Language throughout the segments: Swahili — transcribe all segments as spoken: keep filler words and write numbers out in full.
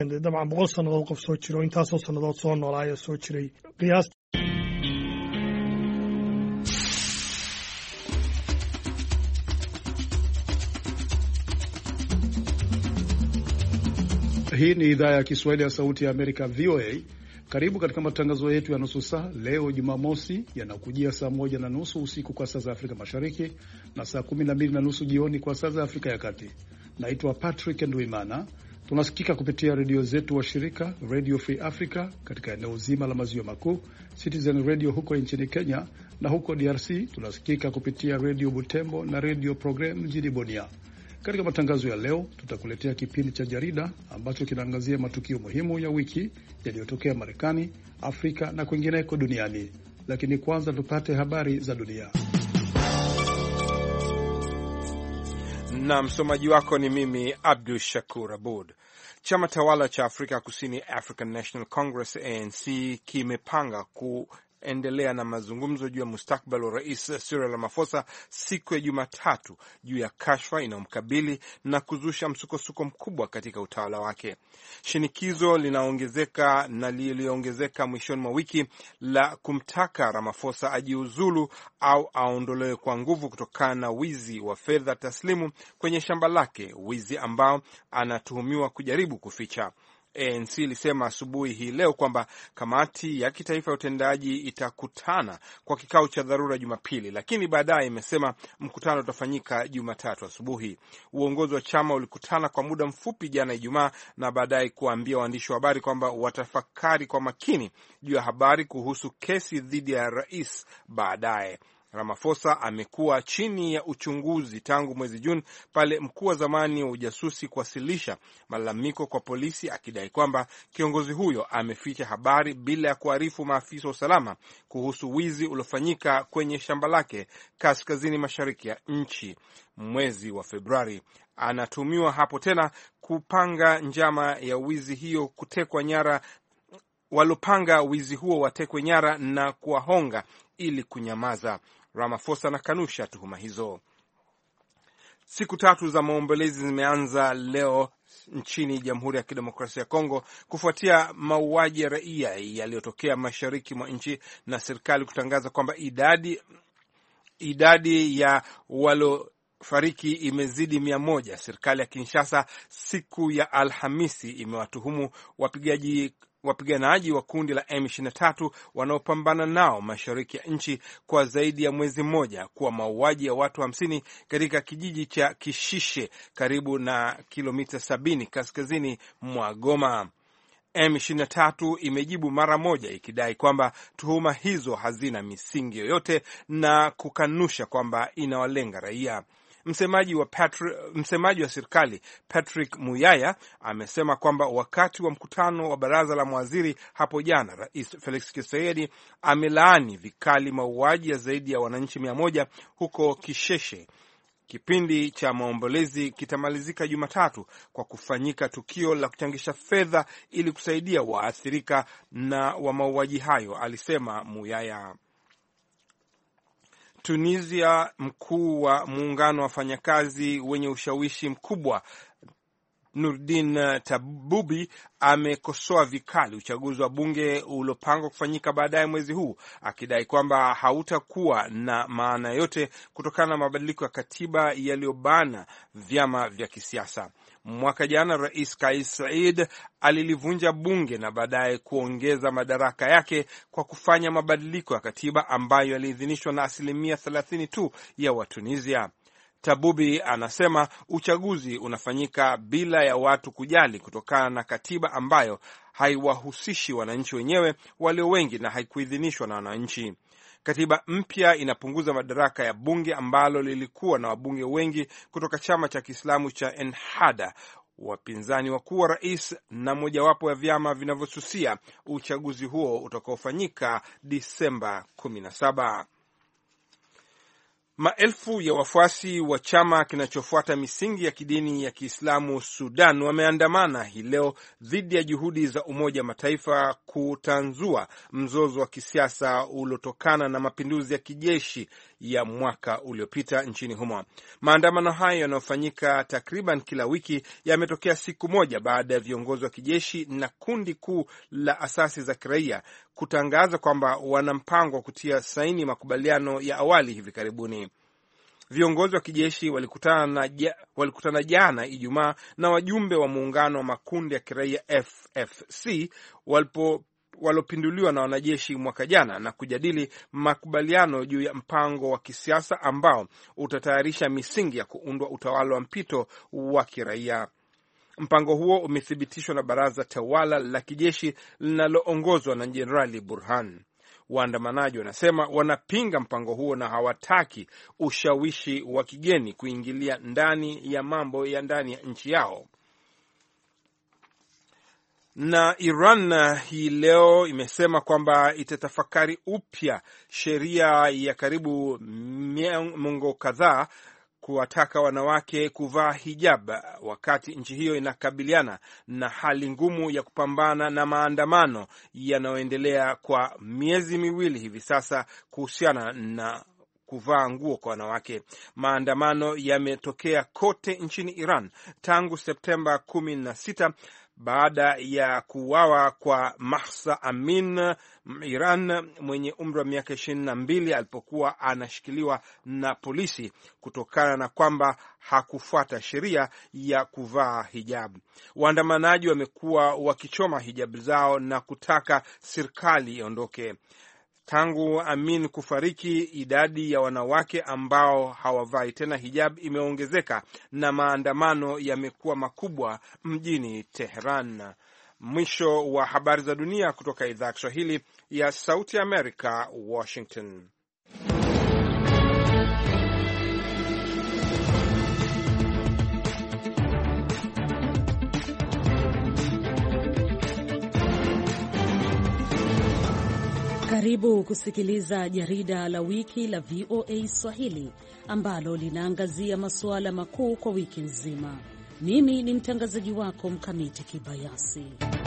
dabcan boqol sannadood qof soo jiro intaasoo sannadood soo noolaayo soo jiray qiyaas. Hii ni idhaa ya Kiswahili ya Sauti ya Amerika, V O A. Karibu katika matangazo yetu ya nusu saa leo Jumamosi, yanakujia saa moja na nusu usiku kwa saa za Afrika Mashariki na saa kumi na mbili na nusu jioni kwa saa za Afrika ya Kati. Naitwa Patrick Ndwimana. Tunasikika kupitia redio zetu wa shirika Radio Free Africa katika eneo zima la maziwa makuu, Citizen Radio huko nchini Kenya, na huko D R C tunasikika kupitia Radio Butembo na Radio Program mjini Bunia. Katika matangazo ya leo tutakuletea kipindi cha jarida ambacho kinaangazia matukio muhimu ya wiki yaliyotokea Marekani, Afrika na kwingineko duniani. Lakini kwanza tupate habari za dunia. Na msomaji wako ni mimi Abdul Shakur Abud. Chama tawala cha Afrika Kusini, African National Congress, A N C, kimepanga ku endelea na mazungumzo juu ya mustakbali wa Rais Cyril Ramaphosa siku ya Jumatatu juu ya kashfa inayomkabili na kuzusha msukosuko mkubwa katika utawala wake. Shinikizo linaongezeka na liliongezeka mwishoni mwa wiki la kumtaka Ramaphosa ajiuzulu au aondolewe kwa nguvu kutokana na wizi wa fedha taslimu kwenye shamba lake, wizi ambao anatuhumiwa kujaribu kuficha. A N C ilisema asubuhi hii leo kwamba kamati ya kitaifa ya utendaji itakutana kwa kikao cha dharura Jumapili, lakini baadaye imesema mkutano utafanyika Jumatatu asubuhi. Uongozi wa chama ulikutana kwa muda mfupi jana Ijumaa na baadaye kuambia waandishi wa habari kwamba watafakari kwa makini juu ya habari kuhusu kesi dhidi ya rais baadaye. Ramaphosa amekuwa chini ya uchunguzi tangu mwezi Juni pale mkuu wa zamani wa ujasusi kuwasilisha malalamiko kwa polisi akidai kwamba kiongozi huyo ameficha habari bila ya kuarifu maafisa wa usalama kuhusu wizi uliofanyika kwenye shamba lake kaskazini mashariki ya nchi mwezi wa Februari. Anatumiwa hapo tena kupanga njama ya wizi hiyo kutekwa nyara walopanga wizi huo watekwe nyara na kuwahonga ili kunyamaza. Ramaphosa anakanusha tuhuma hizo. Siku tatu za maombolezi zimeanza leo nchini Jamhuri ya Kidemokrasia ya Kongo kufuatia mauaji ya raia yaliyotokea mashariki mwa nchi na serikali kutangaza kwamba idadi idadi ya walo fariki imezidi mia moja. Serikali ya Kinshasa siku ya Alhamisi imewatuhumu wapigaji wapiganaji wa kundi la M ishirini na tatu wanaopambana nao mashariki ya nchi kwa zaidi ya mwezi mmoja kuwa mauaji ya watu hamsini katika kijiji cha Kishishe karibu na kilomita sabini kaskazini mwa Goma. M ishirini na tatu imejibu mara moja ikidai kwamba tuhuma hizo hazina misingi yoyote na kukanusha kwamba inawalenga raia. Msemaji wa, Patri, msemaji wa serikali Patrick Muyaya amesema kwamba wakati wa mkutano wa baraza la mawaziri hapo jana, Rais Felix Tshisekedi amelaani vikali mauaji ya zaidi ya wananchi mia moja huko Kisheshe. Kipindi cha maombolezi kitamalizika Jumatatu kwa kufanyika tukio la kuchangisha fedha ili kusaidia waathirika na wa mauaji hayo, alisema Muyaya. Tunisia, mkuu wa muungano wa wafanyakazi wenye ushawishi mkubwa Nurdin Tabubi amekosoa vikali uchaguzi wa bunge uliopangwa kufanyika baadaye mwezi huu, akidai kwamba hautakuwa na maana yote kutokana na mabadiliko ya katiba yaliyobana vyama vya kisiasa. Mwaka jana Rais Kais Saied alilivunja bunge na baadaye kuongeza madaraka yake kwa kufanya mabadiliko ya katiba ambayo yaliidhinishwa na asilimia thelathini tu ya Watunisia. Tabubi anasema uchaguzi unafanyika bila ya watu kujali kutokana na katiba ambayo haiwahusishi wananchi wenyewe walio wengi na haikuidhinishwa na wananchi. Katiba mpya inapunguza madaraka ya bunge ambalo lilikuwa na wabunge wengi kutoka chama cha Kiislamu cha Ennahda, wapinzani wakuu wa rais na mojawapo ya vyama vinavyosusia uchaguzi huo utakaofanyika Disemba kumi na saba. Maelfu ya wafuasi wa chama kinachofuata misingi ya kidini ya Kiislamu Sudan wameandamana hii leo dhidi ya juhudi za Umoja wa Mataifa kutanzua mzozo wa kisiasa uliotokana na mapinduzi ya kijeshi ya mwaka uliopita nchini humo. Maandamano hayo yanayofanyika takriban kila wiki yametokea siku moja baada ya viongozi wa kijeshi na kundi kuu la asasi za kiraia kutangaza kwamba wana mpango wa kutia saini makubaliano ya awali hivi karibuni. Viongozi wa kijeshi walikutana na walikutana jana Ijumaa na wajumbe wa muungano wa makundi ya kiraia F F C walipo walopinduliwa na wanajeshi mwaka jana na kujadili makubaliano juu ya mpango wa kisiasa ambao utatayarisha misingi ya kuundwa utawala wa mpito wa kiraia. Mpango huo umethibitishwa na baraza tawala la kijeshi linaloongozwa na Jenerali Burhan. Waandamanaji wanasema wanapinga mpango huo na hawataki ushawishi wa kigeni kuingilia ndani ya mambo ya ndani ya nchi yao. Na Iran hii leo imesema kwamba itatafakari upya sheria ya karibu miongo kadhaa kuwataka wanawake kuvaa hijab wakati nchi hiyo inakabiliana na hali ngumu ya kupambana na maandamano yanayoendelea kwa miezi miwili hivi sasa kuhusiana na kuvaa nguo kwa wanawake. Maandamano yametokea kote nchini Iran tangu Septemba kumi na sita baada ya kuuawa kwa Mahsa Amin Iran mwenye umri wa miaka ishirini na mbili alipokuwa anashikiliwa na polisi kutokana na kwamba hakufuata sheria ya kuvaa hijab. Waandamanaji wamekuwa wakichoma hijab zao na kutaka serikali iondoke. Tangu Amin kufariki, idadi ya wanawake ambao hawavai tena hijab imeongezeka na maandamano yamekuwa makubwa mjini Tehran. Mwisho wa habari za dunia kutoka idhaa ya Kiswahili ya Sauti ya Amerika, Washington. Karibu kusikiliza jarida la wiki la V O A Swahili ambalo linaangazia masuala makuu kwa wiki nzima. Mimi ni mtangazaji wako Mkamiti Kibayasi.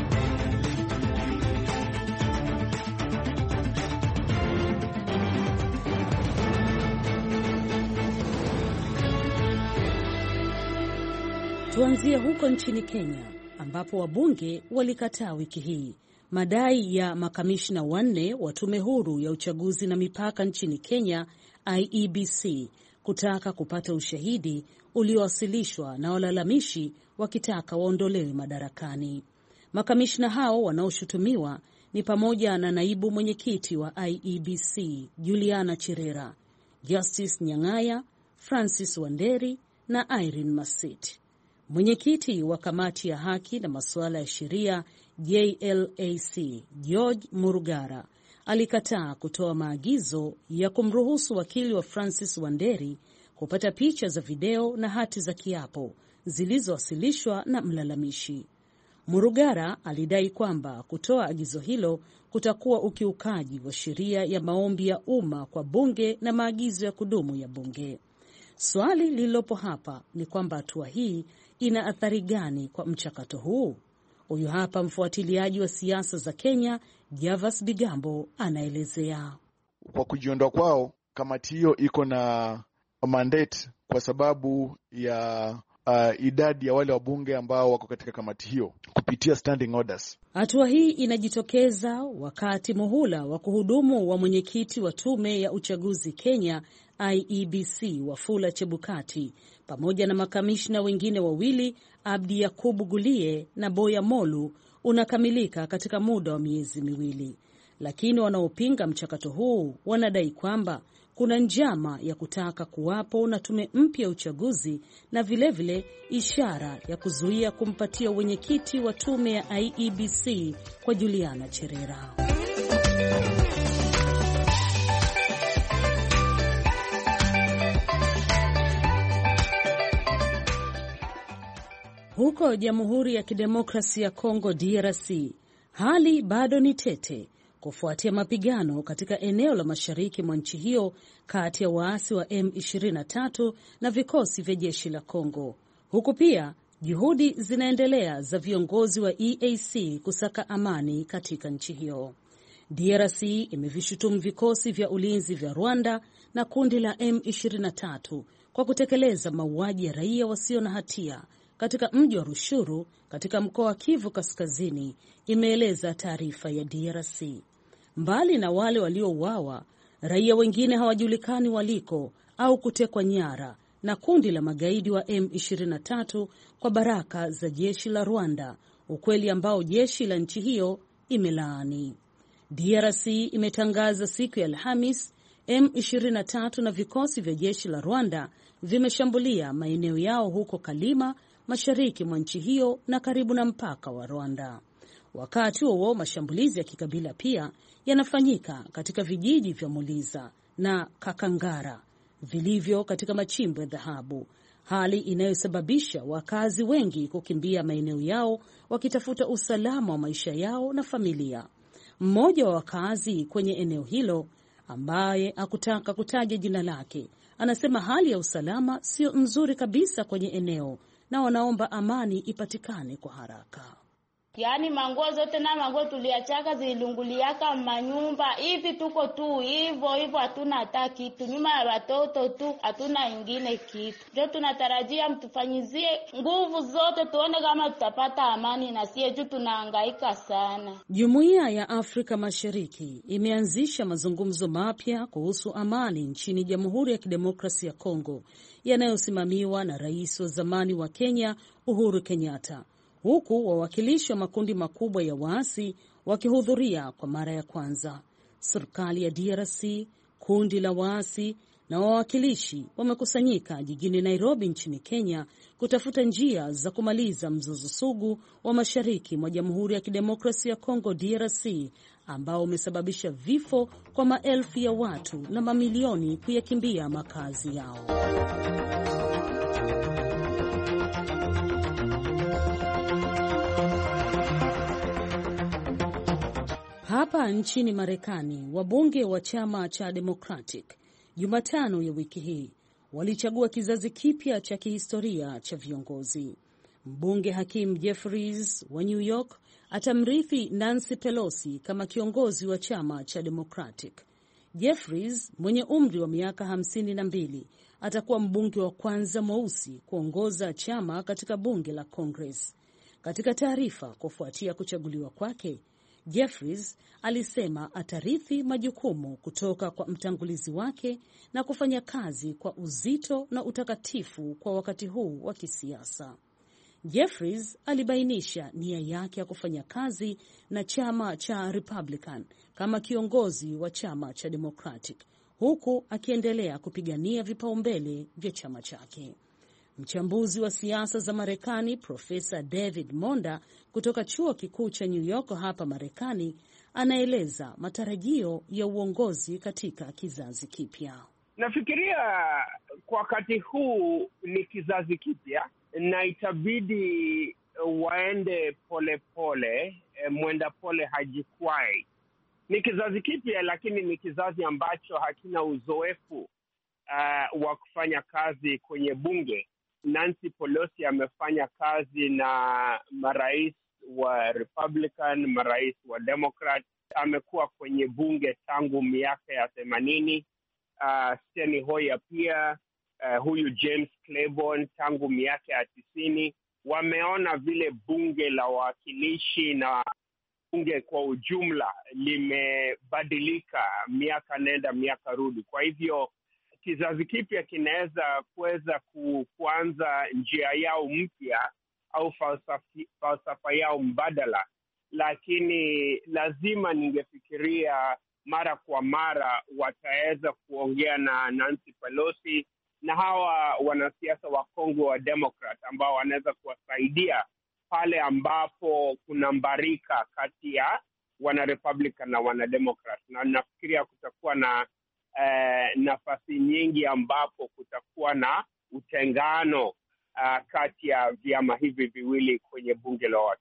Tuanzie huko nchini Kenya ambapo wabunge walikataa wiki hii madai ya makamishna wanne wa tume huru ya uchaguzi na mipaka nchini Kenya I E B C kutaka kupata ushahidi uliowasilishwa na walalamishi wakitaka waondolewe madarakani. Makamishna hao wanaoshutumiwa ni pamoja na naibu mwenyekiti wa I E B C Juliana Cherera, Justice Nyang'aya, Francis Wanderi na Irene Masit. Mwenyekiti wa kamati ya haki na masuala ya sheria J L A C George Murugara alikataa kutoa maagizo ya kumruhusu wakili wa Francis Wanderi kupata picha za video na hati za kiapo zilizowasilishwa na mlalamishi. Murugara alidai kwamba kutoa agizo hilo kutakuwa ukiukaji wa sheria ya maombi ya umma kwa bunge na maagizo ya kudumu ya bunge. Swali lililopo hapa ni kwamba hatua hii ina athari gani kwa mchakato huu? Huyu hapa mfuatiliaji wa siasa za Kenya, Javas Bigambo, anaelezea. Kwa kujiondoa kwao, kamati hiyo iko na mandate kwa sababu ya uh, idadi ya wale wabunge ambao wako katika kamati hiyo kupitia standing orders. Hatua hii inajitokeza wakati muhula wa kuhudumu wa mwenyekiti wa tume ya uchaguzi Kenya I E B C Wafula Chebukati pamoja na makamishna wengine wawili Abdi Yakubu Gulie na Boya Molu unakamilika katika muda wa miezi miwili. Lakini wanaopinga mchakato huu wanadai kwamba kuna njama ya kutaka kuwapo na tume mpya ya uchaguzi na vilevile vile ishara ya kuzuia kumpatia wenyekiti wa tume ya I E B C kwa Juliana Cherera. Huko Jamhuri ya Kidemokrasia ya Kongo D R C, hali bado ni tete kufuatia mapigano katika eneo la mashariki mwa nchi hiyo kati ya waasi wa M ishirini na tatu na vikosi vya jeshi la Kongo, huku pia juhudi zinaendelea za viongozi wa E A C kusaka amani katika nchi hiyo. D R C imevishutumu vikosi vya ulinzi vya Rwanda na kundi la M ishirini na tatu kwa kutekeleza mauaji ya raia wasio na hatia katika mji wa Rushuru katika mkoa wa Kivu Kaskazini, imeeleza taarifa ya D R C. Mbali na wale waliouawa, raia wengine hawajulikani waliko au kutekwa nyara na kundi la magaidi wa M ishirini na tatu kwa baraka za jeshi la Rwanda, ukweli ambao jeshi la nchi hiyo imelaani. D R C imetangaza siku ya Alhamis M ishirini na tatu na vikosi vya jeshi la Rwanda vimeshambulia maeneo yao huko Kalima, mashariki mwa nchi hiyo na karibu na mpaka wa Rwanda. Wakati huo mashambulizi ya kikabila pia yanafanyika katika vijiji vya Muliza na Kakangara vilivyo katika machimbo ya dhahabu, hali inayosababisha wakazi wengi kukimbia maeneo yao wakitafuta usalama wa maisha yao na familia. Mmoja wa wakazi kwenye eneo hilo ambaye hakutaka kutaja jina lake anasema hali ya usalama sio nzuri kabisa kwenye eneo na wanaomba amani ipatikane kwa haraka. Yaani manguo zote na manguo tuliachaka zilunguliaka manyumba hivi, tuko tu hivyo hivyo, hatuna hata kitu, nyuma ya watoto tu, hatuna ingine kitu. Ndio tunatarajia mtufanyizie nguvu zote tuone kama tutapata amani, na sie juu tunahangaika sana. Jumuiya ya Afrika Mashariki imeanzisha mazungumzo mapya kuhusu amani nchini Jamhuri ya Kidemokrasia ya Kongo yanayosimamiwa na Rais wa zamani wa Kenya Uhuru Kenyatta, huku wawakilishi wa makundi makubwa ya waasi wakihudhuria kwa mara ya kwanza. Serikali ya D R C, kundi la waasi na wawakilishi wamekusanyika jijini Nairobi nchini Kenya kutafuta njia za kumaliza mzozo sugu wa mashariki mwa Jamhuri ya Kidemokrasia ya Kongo D R C ambao umesababisha vifo kwa maelfu ya watu na mamilioni kuyakimbia makazi yao. Hapa nchini Marekani, wabunge wa chama cha Democratic Jumatano ya wiki hii walichagua kizazi kipya cha kihistoria cha viongozi. Mbunge Hakeem Jeffries wa New York atamrithi Nancy Pelosi kama kiongozi wa chama cha Democratic. Jeffries mwenye umri wa miaka hamsini na mbili atakuwa mbunge wa kwanza mweusi kuongoza chama katika bunge la Congress. Katika taarifa kufuatia kuchaguliwa kwake, Jeffries alisema atarithi majukumu kutoka kwa mtangulizi wake na kufanya kazi kwa uzito na utakatifu kwa wakati huu wa kisiasa. Jeffries alibainisha nia yake ya kufanya kazi na chama cha Republican kama kiongozi wa chama cha Democratic, huku akiendelea kupigania vipaumbele vya chama chake. Mchambuzi wa siasa za Marekani Profesa David Monda kutoka chuo kikuu cha New York hapa Marekani anaeleza matarajio ya uongozi katika kizazi kipya. Nafikiria kwa wakati huu ni kizazi kipya na itabidi waende pole pole, mwenda pole hajikwai. Ni kizazi kipya, lakini ni kizazi ambacho hakina uzoefu uh, wa kufanya kazi kwenye bunge. Nancy Pelosi amefanya kazi na marais wa Republican, marais wa Democrat. Amekuwa kwenye bunge tangu miaka ya themanini. Uh, Steny Hoyer pia, uh, huyu James Claiborne tangu miaka ya tisini. Wameona vile bunge la wawakilishi na bunge kwa ujumla limebadilika miaka nenda miaka rudi. Kwa hivyo kizazi kipya kinaweza kuweza kuanza njia yao mpya au falsafi, falsafa yao mbadala, lakini lazima ningefikiria mara kwa mara wataweza kuongea na Nancy Pelosi na hawa wanasiasa wa Kongo wa Democrat ambao wanaweza kuwasaidia pale ambapo kuna mbarika kati ya wana Republican na wana Democrat. Na nafikiria kutakuwa na eh, nafasi nyingi ambapo kutakuwa na utengano uh, kati ya vyama hivi viwili kwenye bunge la wawakilishi.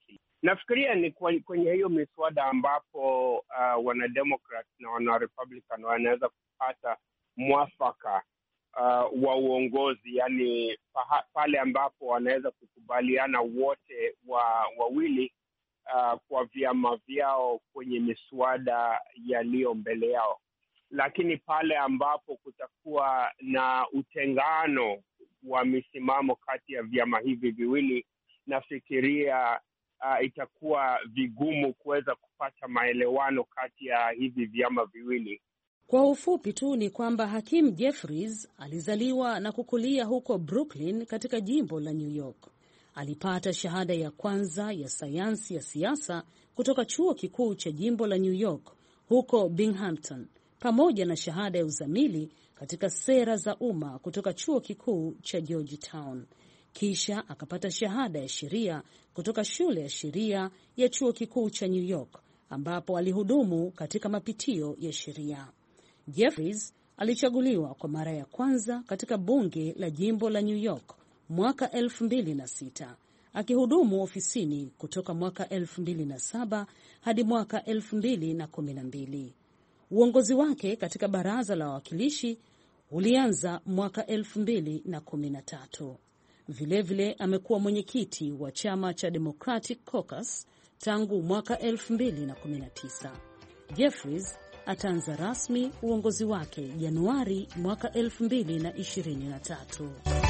Nafikiria ni kwenye hiyo miswada ambapo uh, wanademokrat na wanarepublican wanaweza kupata mwafaka uh, wa uongozi, yani pale ambapo wanaweza kukubaliana wote wa wawili uh, kwa vyama vyao kwenye miswada yaliyo mbele yao. Lakini pale ambapo kutakuwa na utengano wa misimamo kati ya vyama hivi viwili, nafikiria uh, itakuwa vigumu kuweza kupata maelewano kati ya hivi vyama viwili. Kwa ufupi tu ni kwamba Hakeem Jeffries alizaliwa na kukulia huko Brooklyn katika jimbo la New York. Alipata shahada ya kwanza ya sayansi ya siasa kutoka chuo kikuu cha jimbo la New York huko Binghamton, pamoja na shahada ya uzamili katika sera za umma kutoka chuo kikuu cha Georgetown. Kisha akapata shahada ya sheria kutoka shule ya sheria ya chuo kikuu cha New York, ambapo alihudumu katika mapitio ya sheria. Jeffries alichaguliwa kwa mara ya kwanza katika bunge la jimbo la New York mwaka elfu mbili na sita, akihudumu ofisini kutoka mwaka elfu mbili na saba hadi mwaka elfu mbili na kumi na mbili. Uongozi wake katika baraza la wawakilishi ulianza mwaka elfu mbili na kumi na tatu. Vilevile amekuwa mwenyekiti wa chama cha Democratic Caucus tangu mwaka elfu mbili na kumi na tisa. Jeffries ataanza rasmi uongozi wake Januari mwaka elfu mbili na ishirini na tatu.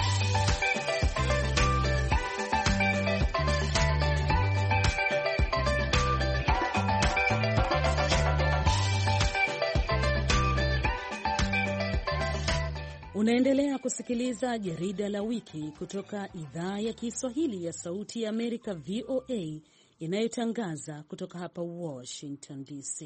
Unaendelea kusikiliza jarida la wiki kutoka idhaa ya Kiswahili ya Sauti ya Amerika V O A inayotangaza kutoka hapa Washington D C.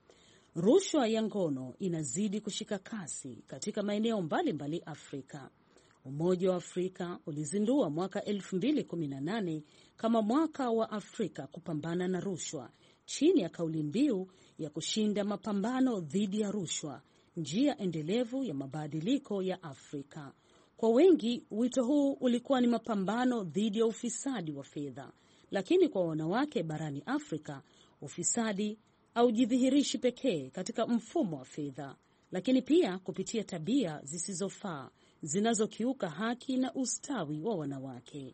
Rushwa ya ngono inazidi kushika kasi katika maeneo mbalimbali Afrika. Umoja wa Afrika ulizindua mwaka elfu mbili kumi na nane kama mwaka wa Afrika kupambana na rushwa, chini ya kauli mbiu ya kushinda mapambano dhidi ya rushwa, njia endelevu ya mabadiliko ya Afrika. Kwa wengi, wito huu ulikuwa ni mapambano dhidi ya ufisadi wa fedha, lakini kwa wanawake barani Afrika, ufisadi haujidhihirishi pekee katika mfumo wa fedha, lakini pia kupitia tabia zisizofaa zinazokiuka haki na ustawi wa wanawake.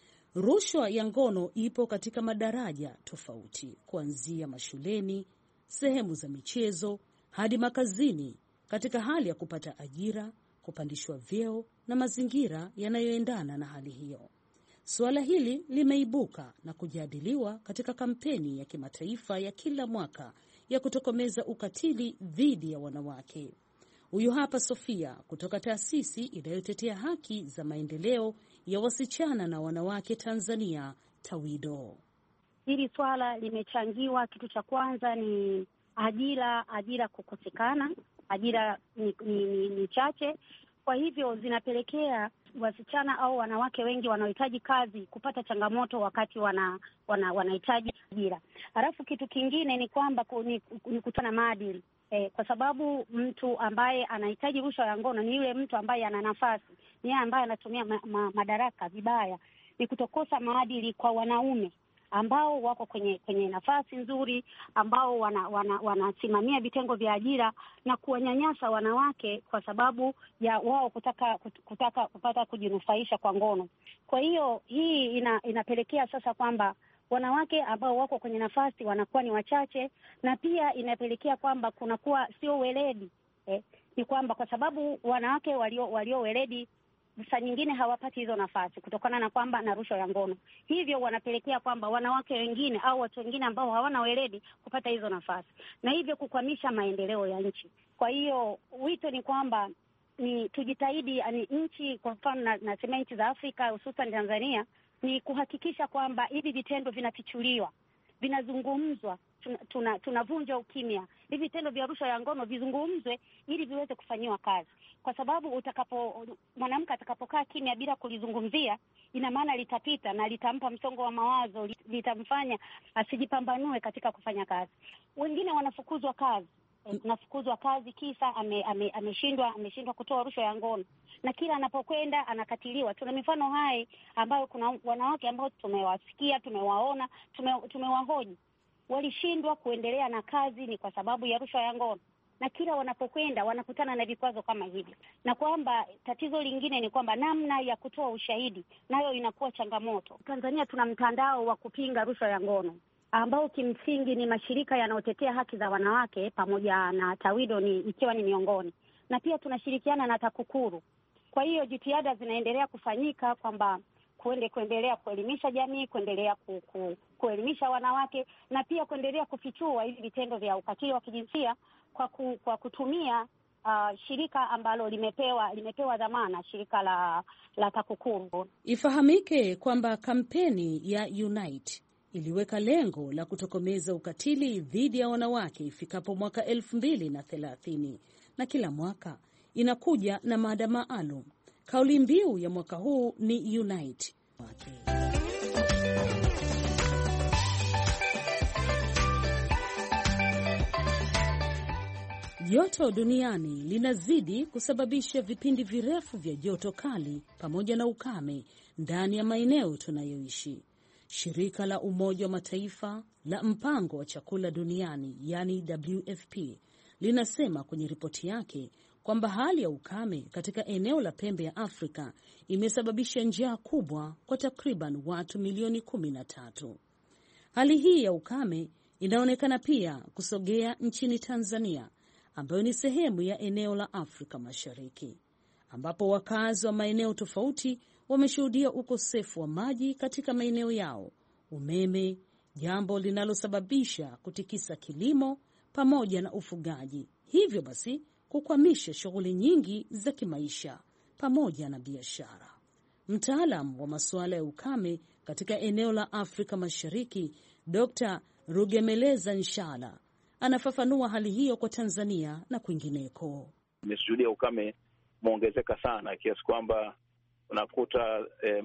Rushwa ya ngono ipo katika madaraja tofauti, kuanzia mashuleni, sehemu za michezo, hadi makazini, katika hali ya kupata ajira, kupandishwa vyeo na mazingira yanayoendana na hali hiyo. Suala hili limeibuka na kujadiliwa katika kampeni ya kimataifa ya kila mwaka ya kutokomeza ukatili dhidi ya wanawake. Huyu hapa Sofia kutoka taasisi inayotetea haki za maendeleo ya wasichana na wanawake Tanzania, TAWIDO. Hili swala limechangiwa, kitu cha kwanza ni ajira, ajira kukosekana, ajira ni, ni, ni, ni chache. Kwa hivyo zinapelekea wasichana au wanawake wengi wanaohitaji kazi kupata changamoto wakati wana, wana wanahitaji ajira. Halafu kitu kingine ni kwamba ni, ni kutana maadili. Eh, kwa sababu mtu ambaye anahitaji rushwa ya ngono ni yule mtu ambaye ana nafasi, ni yeye ambaye anatumia ma, ma, madaraka vibaya. Ni kutokosa maadili kwa wanaume ambao wako kwenye kwenye nafasi nzuri, ambao wanasimamia wana, wana vitengo vya ajira na kuwanyanyasa wanawake kwa sababu ya wao kutaka kutaka kupata kujinufaisha kwa ngono. Kwa hiyo hii ina, inapelekea sasa kwamba wanawake ambao wako kwenye nafasi wanakuwa ni wachache, na pia inapelekea kwamba kunakuwa sio weledi. Eh, ni kwamba kwa sababu wanawake walio walio weledi saa nyingine hawapati hizo nafasi kutokana na kwamba na rushwa ya ngono. Hivyo wanapelekea kwamba wanawake wengine au watu wengine ambao hawana weledi kupata hizo nafasi, na hivyo kukwamisha maendeleo ya nchi. Kwa hiyo wito ni kwamba ni tujitahidi, ani nchi kwa mfano na, na sema nchi za Afrika hususan Tanzania, ni kuhakikisha kwamba hivi vitendo vinafichuliwa, vinazungumzwa, tunavunja tuna, tuna ukimya. Hivi vitendo vya rushwa ya ngono vizungumzwe ili viweze kufanyiwa kazi. Kwa sababu utakapo mwanamke atakapokaa kimya bila kulizungumzia, ina maana litapita na litampa msongo wa mawazo, litamfanya asijipambanue katika kufanya kazi. Wengine wanafukuzwa kazi nafukuzwa kazi kisa ameshindwa ame, ameshindwa kutoa rushwa ya ngono, na kila anapokwenda anakatiliwa. Tuna mifano hai ambayo kuna wanawake ambao tumewasikia, tumewaona, tume, tumewahoji walishindwa kuendelea na kazi ni kwa sababu ya rushwa ya ngono, na kila wanapokwenda wanakutana na vikwazo kama hivi. Na kwamba tatizo lingine ni kwamba namna ya kutoa ushahidi nayo inakuwa changamoto. Tanzania tuna mtandao wa kupinga rushwa ya ngono ambao kimsingi ni mashirika yanayotetea haki za wanawake pamoja na TAWIDO ni ikiwa ni miongoni, na pia tunashirikiana na TAKUKURU. Kwa hiyo jitihada zinaendelea kufanyika kwamba kuende kuendelea kuelimisha jamii, kuendelea ku, ku, kuelimisha wanawake, na pia kuendelea kufichua hivi vitendo vya ukatili wa kijinsia kwa, ku, kwa kutumia uh, shirika ambalo limepewa limepewa dhamana, shirika la la TAKUKURU. Ifahamike kwamba kampeni ya Unite iliweka lengo la kutokomeza ukatili dhidi ya wanawake ifikapo mwaka elfu mbili na thelathini, na kila mwaka inakuja na mada maalum. Kauli mbiu ya mwaka huu ni Unite. Joto duniani linazidi kusababisha vipindi virefu vya joto kali pamoja na ukame ndani ya maeneo tunayoishi. Shirika la Umoja wa Mataifa la Mpango wa Chakula Duniani, yani W F P, linasema kwenye ripoti yake kwamba hali ya ukame katika eneo la pembe ya Afrika imesababisha njaa kubwa kwa takriban watu milioni kumi na tatu. Hali hii ya ukame inaonekana pia kusogea nchini Tanzania, ambayo ni sehemu ya eneo la Afrika Mashariki, ambapo wakazi wa maeneo tofauti wameshuhudia ukosefu wa maji katika maeneo yao, umeme, jambo linalosababisha kutikisa kilimo pamoja na ufugaji, hivyo basi kukwamisha shughuli nyingi za kimaisha pamoja na biashara. Mtaalam wa masuala ya ukame katika eneo la Afrika Mashariki, Dokta Rugemeleza Nshala, anafafanua hali hiyo kwa Tanzania na kwingineko. Nimeshuhudia ukame muongezeka sana kiasi kwamba unakuta eh,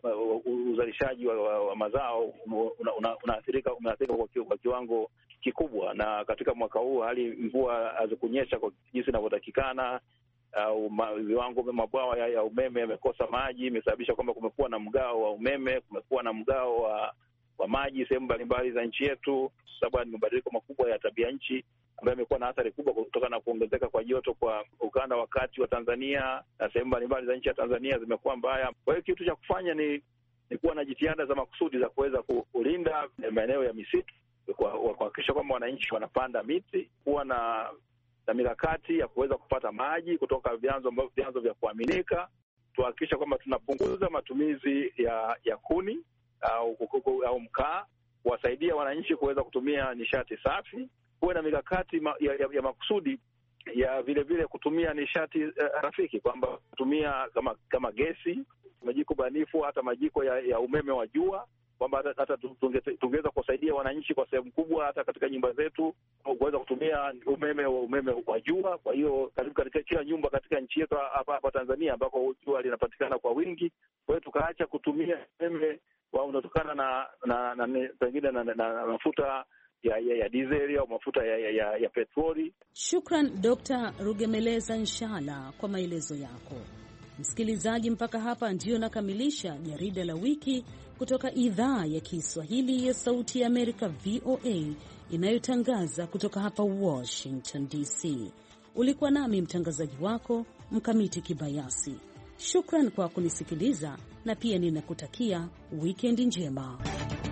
uzalishaji wa, wa, wa mazao unaathirika una, una una kwa kiwango kikubwa, na katika mwaka huu hali mvua hazikunyesha kwa jinsi inavyotakikana, au viwango vya mabwawa ya, ya umeme yamekosa maji, imesababisha kwamba kumekuwa na mgao wa umeme, kumekuwa na mgao wa, wa maji sehemu mbalimbali za nchi yetu, sababu ni mabadiliko makubwa ya tabia nchi ambayo imekuwa na athari kubwa kutokana na kuongezeka kwa joto kwa ukanda wa kati wa Tanzania, na sehemu mbalimbali za nchi ya Tanzania zimekuwa mbaya. Kwa hiyo kitu cha kufanya ni ni kuwa na jitihada za makusudi za kuweza kulinda maeneo ya misitu, kwa kuhakikisha kwamba wananchi wanapanda miti, kuwa na na mikakati ya kuweza kupata maji kutoka vyanzo vyanzo vya kuaminika, tuhakikisha kwamba tunapunguza matumizi ya ya kuni au au mkaa, kuwasaidia wananchi kuweza kutumia nishati safi, kuwe na mikakati ma, ya, ya, ya makusudi ya vile vile kutumia nishati uh, rafiki, kwamba kutumia kama kama gesi, majiko banifu, hata majiko ya, ya umeme wa jua, kwamba hata tungeweza kusaidia wananchi kwa sehemu kubwa hata katika nyumba zetu kuweza kutumia umeme wa umeme wa jua. Kwa hiyo karibu katika kila nyumba katika nchi yetu hapa hapa Tanzania ambako jua linapatikana kwa wingi, kwa hiyo tukaacha kutumia umeme wa unatokana na na, na pengine na, na, na mafuta ya ya, ya dizeli au mafuta ya ya, ya, ya petroli. Shukran Dokta Rugemeleza Nshala kwa maelezo yako. Msikilizaji, mpaka hapa ndio nakamilisha jarida la wiki kutoka idhaa ya Kiswahili ya Sauti ya Amerika V O A inayotangaza kutoka hapa Washington D C. Ulikuwa nami mtangazaji wako Mkamiti Kibayasi. Shukran kwa kunisikiliza, na pia ninakutakia wikendi njema.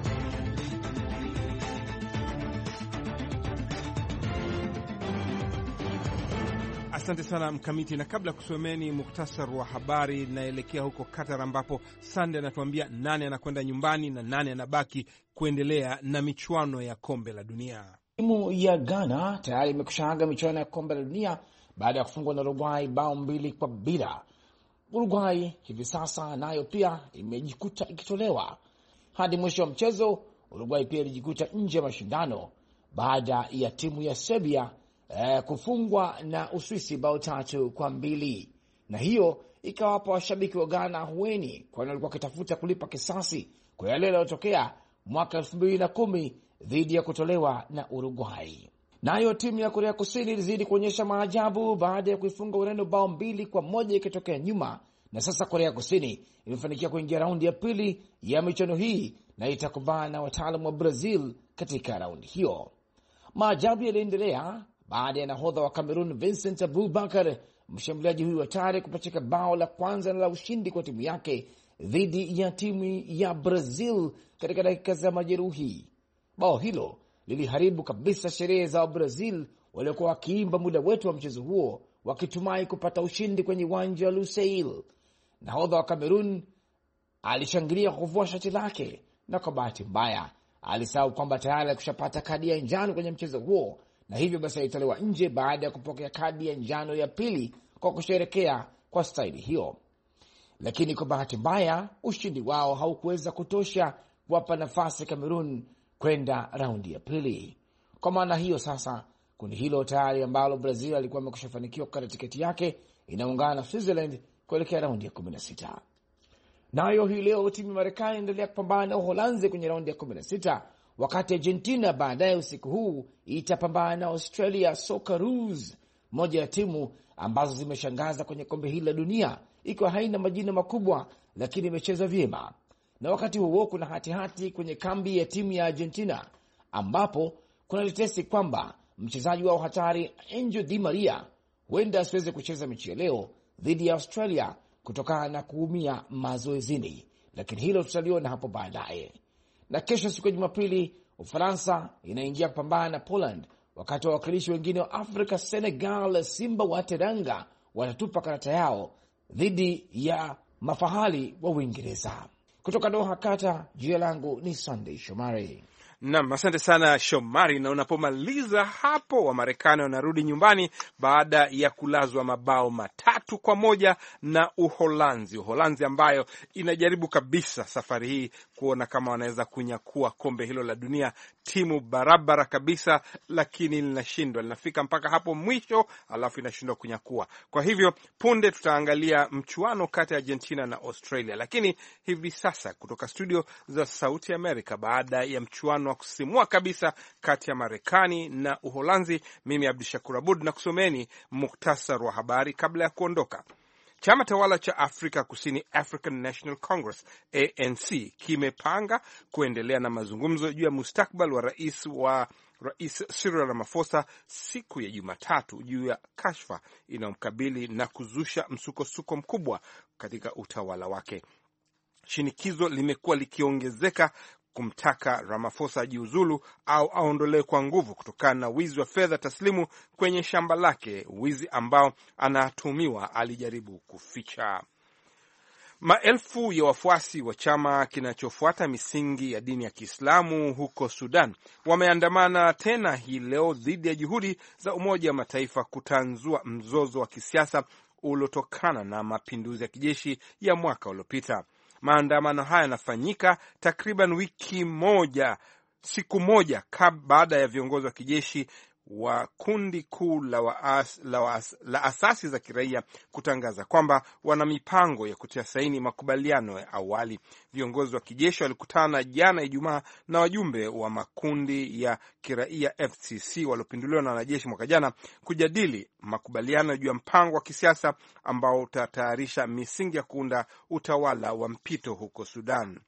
Asante sana Mkamiti, na kabla ya kusomeni muktasar wa habari, naelekea huko Qatar ambapo Sande anatuambia nane anakwenda nyumbani na nane anabaki kuendelea na michuano ya kombe la dunia. Timu ya Ghana tayari imekushaaga michuano ya kombe la dunia baada ya kufungwa na Uruguay bao mbili kwa bila. Uruguay hivi sasa nayo pia imejikuta ikitolewa hadi mwisho wa mchezo. Uruguay pia ilijikuta nje ya mashindano baada ya timu ya Serbia eh, kufungwa na Uswisi bao tatu kwa mbili, na hiyo ikawapa washabiki wa Ghana hueni, kwani walikuwa wakitafuta kulipa kisasi kwa yale yaliyotokea mwaka elfu mbili na kumi dhidi ya kutolewa na Uruguay. Nayo timu ya Korea Kusini ilizidi kuonyesha maajabu baada ya kuifunga Ureno bao mbili kwa moja ikitokea nyuma, na sasa Korea Kusini imefanikiwa kuingia raundi ya pili ya michuano hii na itakumbana na wataalamu wa Brazil katika raundi hiyo. Maajabu yaliendelea baada ya nahodha wa Cameroon Vincent Abubakar, mshambuliaji huyu hatari, kupachika bao la kwanza na la ushindi kwa timu yake dhidi ya timu ya Brazil katika dakika za majeruhi. Bao hilo liliharibu kabisa sherehe za Brazil waliokuwa wakiimba muda wetu wa mchezo huo wakitumai kupata ushindi kwenye uwanja wa Lusail. Nahodha wa Cameroon alishangilia kwa kuvua shati lake, na kwa bahati mbaya alisahau kwamba tayari alikushapata kadi ya njano kwenye mchezo huo, na hivyo basi alitolewa nje baada ya kupokea kadi ya njano ya pili kwa kusherekea kwa staili hiyo. Lakini kwa bahati mbaya ushindi wao haukuweza kutosha kuwapa nafasi Cameroon kwenda raundi ya pili. Kwa maana hiyo sasa kundi hilo tayari ambalo Brazil alikuwa amekushafanikiwa kukata tiketi yake inaungana na Switzerland kuelekea raundi ya kumi na sita. Nayo hii leo timu ya Marekani inaendelea kupambana na Uholanzi kwenye raundi ya kumi na sita, wakati Argentina baadaye usiku huu itapambana na Australia Socceroos, moja ya timu ambazo zimeshangaza kwenye kombe hili la dunia, ikiwa haina majina makubwa lakini imecheza vyema. Na wakati huo kuna hatihati hati kwenye kambi ya timu ya Argentina, ambapo kuna tetesi kwamba mchezaji wao hatari Angel Di Maria huenda asiweze kucheza mechi ya leo dhidi ya Australia kutokana na kuumia mazoezini, lakini hilo tutaliona hapo baadaye. Na kesho siku ya Jumapili Ufaransa inaingia kupambana na Poland, wakati wa wakilishi wengine wa Afrika Senegal Simba wa Teranga watatupa karata yao dhidi ya mafahali wa Uingereza. Kutoka Doha, Qatar, jina langu ni Sunday Shomari. Naam, asante sana Shomari. Na unapomaliza hapo, wa Marekani wanarudi nyumbani baada ya kulazwa mabao matatu kwa moja na Uholanzi. Uholanzi ambayo inajaribu kabisa safari hii kuona kama wanaweza kunyakua kombe hilo la dunia. Timu barabara kabisa, lakini linashindwa, linafika mpaka hapo mwisho alafu inashindwa kunyakua. Kwa hivyo punde tutaangalia mchuano kati ya Argentina na Australia. Lakini hivi sasa kutoka studio za Sauti Amerika, baada ya mchuano wa kusisimua kabisa kati ya Marekani na Uholanzi, mimi Abdushakur Abud na kusomeni muktasar wa habari kabla ya kuondoka. Chama tawala cha Afrika Kusini, African National Congress, A N C, kimepanga kuendelea na mazungumzo juu ya mustakbal wa rais wa Rais Cyril Ramaphosa siku ya Jumatatu juu ya kashfa inayomkabili na kuzusha msukosuko mkubwa katika utawala wake. Shinikizo limekuwa likiongezeka kumtaka Ramaphosa ajiuzulu au aondolewe kwa nguvu kutokana na wizi wa fedha taslimu kwenye shamba lake, wizi ambao anatuhumiwa alijaribu kuficha. Maelfu ya wafuasi wa chama kinachofuata misingi ya dini ya Kiislamu huko Sudan wameandamana tena hii leo dhidi ya juhudi za Umoja wa Mataifa kutanzua mzozo wa kisiasa uliotokana na mapinduzi ya kijeshi ya mwaka uliopita. Maandamano haya yanafanyika takriban wiki moja, siku moja baada ya viongozi wa kijeshi wa kundi kuu la, waas, la, waas, la asasi za kiraia kutangaza kwamba wana mipango ya kutia saini makubaliano ya awali. Viongozi wa kijeshi walikutana jana Ijumaa na wajumbe wa makundi ya kiraia F C C waliopinduliwa na wanajeshi mwaka jana kujadili makubaliano juu ya mpango wa kisiasa ambao utatayarisha misingi ya kuunda utawala wa mpito huko Sudan.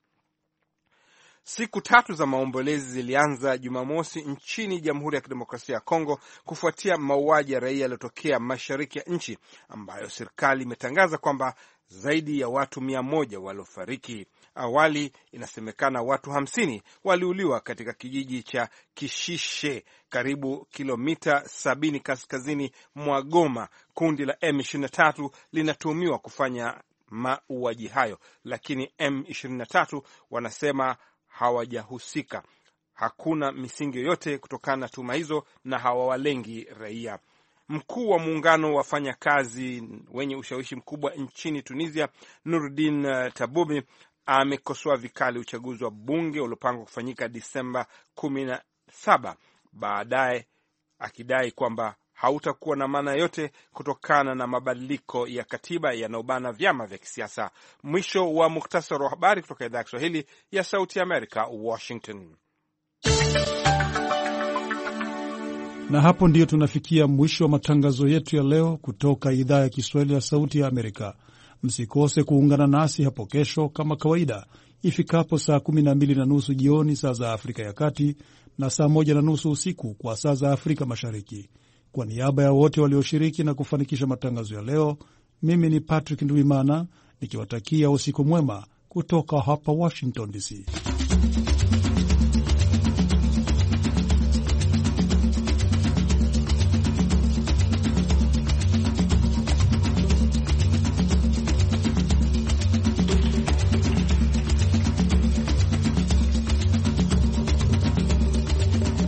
Siku tatu za maombolezi zilianza Jumamosi nchini Jamhuri ya Kidemokrasia ya Kongo kufuatia mauaji ya raia yaliyotokea mashariki ya nchi, ambayo serikali imetangaza kwamba zaidi ya watu mia moja waliofariki. Awali inasemekana watu hamsini waliuliwa katika kijiji cha Kishishe, karibu kilomita sabini kaskazini mwa Goma. Kundi la M ishirini na tatu linatuhumiwa kufanya mauaji hayo, lakini M ishirini na tatu wanasema hawajahusika. Hakuna misingi yoyote kutokana na tuhuma hizo na hawawalengi raia. Mkuu wa muungano wa wafanyakazi wenye ushawishi mkubwa nchini Tunisia, Nurdin Tabubi, amekosoa vikali uchaguzi wa bunge uliopangwa kufanyika Disemba kumi na saba, baadaye akidai kwamba hautakuwa na maana yote kutokana na mabadiliko ya katiba yanayobana vyama vya kisiasa. Mwisho wa muhtasari wa habari kutoka idhaa ya Kiswahili ya Sauti ya Amerika, Washington. Na hapo ndiyo tunafikia mwisho wa matangazo yetu ya leo kutoka idhaa ya Kiswahili ya Sauti ya Amerika. Msikose kuungana nasi hapo kesho kama kawaida ifikapo saa kumi na mbili na nusu jioni saa za Afrika ya Kati na saa moja na nusu usiku kwa saa za Afrika Mashariki. Kwa niaba ya wote walioshiriki na kufanikisha matangazo ya leo, mimi ni Patrick Ndwimana nikiwatakia usiku mwema kutoka hapa Washington D C.